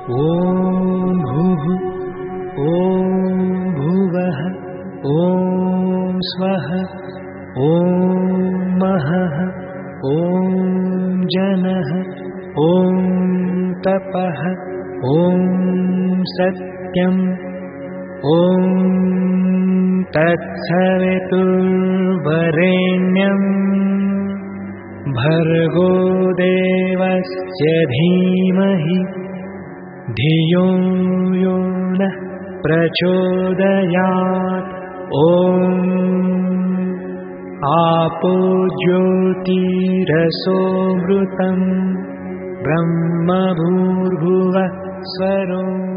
ॐ भुः ॐ भुवः ॐ स्वः ॐ महः ॐ जनः ॐ तपः ॐ सत्यम् ॐ तत्सवितुर्वरेण्यम् भर्गो देवस्य धीमहि धियो यो नः प्रचोदयात् ॐ आपो ज्योतिरसोऽमृतम् ब्रह्म भूर्भुवः स्वरो